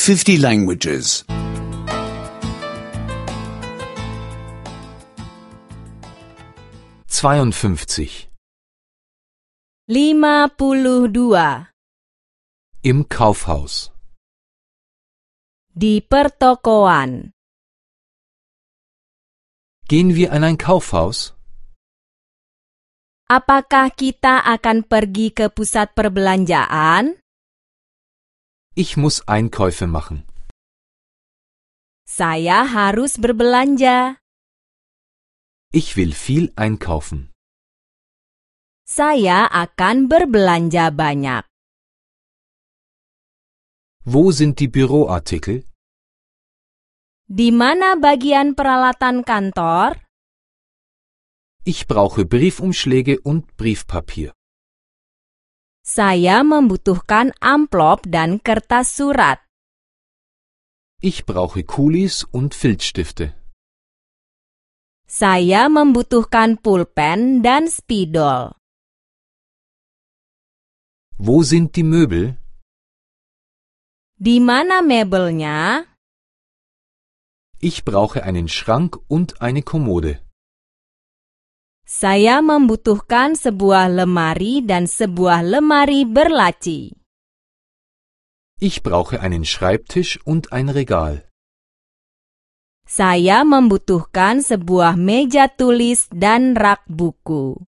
50 languages. 52. 52. Im Kaufhaus. Di pertokoan. Gehen wir in ein Kaufhaus? Apakah kita akan pergi ke pusat perbelanjaan? Ich muss Einkäufe machen. Saya harus berbelanja. Ich will viel einkaufen. Saya akan berbelanja banyak. Wo sind die Büroartikel? Di mana bagian peralatan kantor? Ich brauche Briefumschläge und Briefpapier. Saya membutuhkan amplop dan kertas surat. Ich brauche Kulis und Filzstifte. Saya membutuhkan pulpen dan spidol. Wo sind die Möbel? Di mana mebelnya? Ich brauche einen Schrank und eine Kommode. Saya membutuhkan sebuah lemari dan sebuah lemari berlaci. Ich brauche einen Schreibtisch und ein Regal. Saya membutuhkan sebuah meja tulis dan rak buku.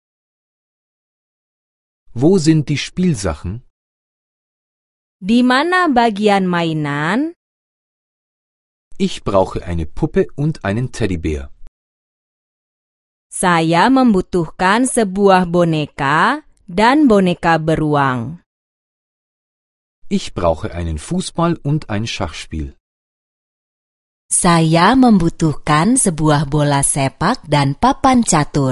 Wo sind die Spielsachen? Di mana bagian mainan? Ich brauche eine Puppe und einen Teddybär. Saya membutuhkan sebuah boneka dan boneka beruang. Ich brauche einen Fußball und ein Schachspiel. Saya membutuhkan sebuah bola sepak dan papan catur.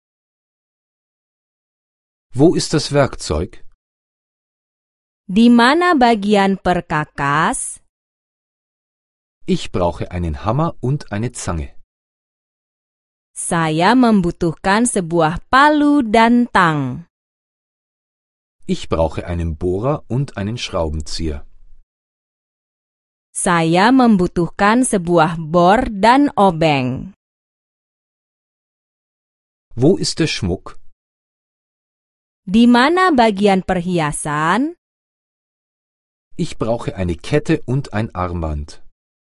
Wo ist das Werkzeug? Di mana bagian perkakas? Ich brauche einen Hammer und eine Zange. Saya membutuhkan sebuah palu dan tang. Ich brauche einen Bohrer und einen Schraubenzieher. Saya membutuhkan sebuah bor dan obeng. Wo ist der Schmuck? Di mana bagian perhiasan? Ich brauche eine Kette und ein Armband.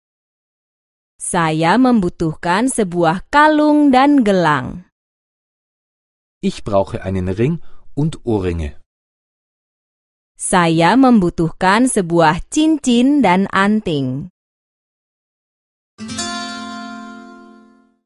Saya membutuhkan sebuah kalung dan gelang. Ich brauche einen Ring und Ohrringe. Saya membutuhkan sebuah cincin dan anting.